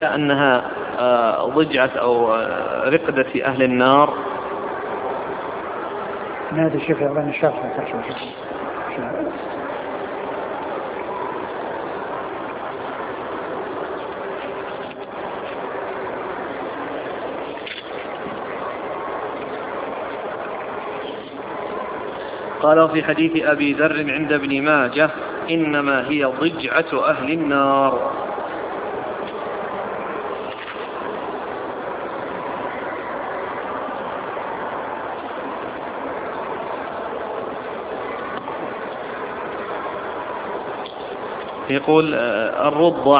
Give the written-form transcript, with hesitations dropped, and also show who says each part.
Speaker 1: أنها ضجعة أو رقدة أهل النار.
Speaker 2: هذا الشيخ يعطينا الشرح.
Speaker 1: قال في حديث أبي ذر عند ابن ماجه: إنما هي ضجعة أهل النار. يقول الرضع